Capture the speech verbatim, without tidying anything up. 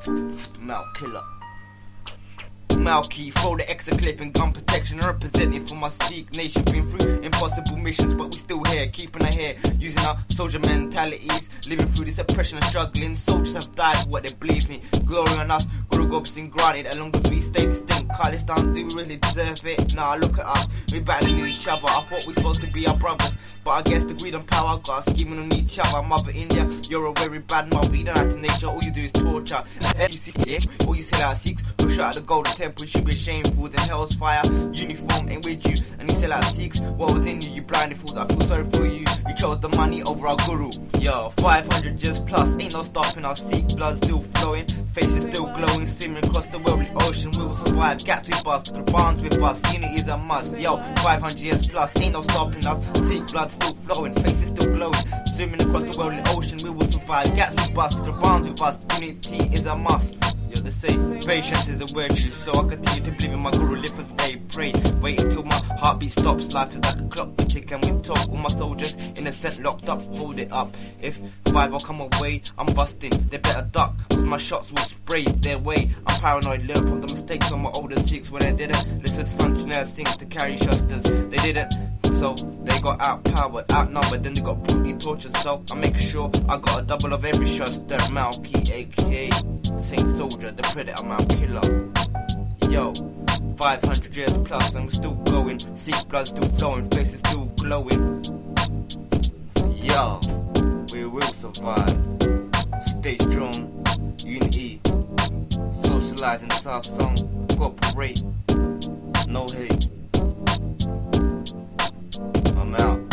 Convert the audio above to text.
Mal killer. Malky, throw the extra clip and gun protection. Representing for my Sikh nation. Been through impossible missions, but we still here, keeping our hair, using our soldier mentalities, living through this oppression and struggling. Soldiers have died for what they believe in. Glory on us, Guru Gob's been granted. As long as we stay distinct, Khalistan, do we really deserve it? Nah, look at us, we battling each other. I thought we supposed to be our brothers, but I guess the greed and power got us scheming on each other. Mother India, you're a very bad mother. You don't have to nature, all you do is torture. And you see, yeah, all you sell out Sikhs, who shot at the golden temple. You should be ashamed, fools, in hell's fire. Uniform ain't with you, and you sell out Sikhs. What was in you, you blinded fools. I feel sorry for you. You chose the money over our guru. Yo, five hundred years plus, ain't no stopping our Sikh blood still flowing. Faces still glowing, swimming across the worldly ocean. We will survive, gaps with us, the bonds with us. Unity is a must. Yo, five hundred years plus, ain't no stopping us. Sikh blood still flowing, faces still glowing, swimming across the worldly ocean. We will survive, gaps with us, the bonds with us. Unity is a must. Yo, they say patience is a virtue, so I continue to believe in my guru, live for the day, pray. Wait until my heartbeat stops. Life is like a clock, we tick and we talk. All my soldiers innocent, locked up, hold it up. If five will come away, I'm busting. They better duck, cause my shots will spray their way. I'm paranoid, learn from the mistakes of my older Sikhs when they didn't listen to Sanjana Singh to carry shusters. They didn't, so they got outpowered, outnumbered, then they got brutally tortured. So I make sure I got a double of every shuster. Malky, aka the Saint Soldier, the Predator, Mal Killer. Yo, five hundred years plus and we're still going. Sikh blood still flowing, faces still glowing. Yo, we will survive. Stay strong, unity. Socializing, it's our song. Cooperate, no hate. I'm out.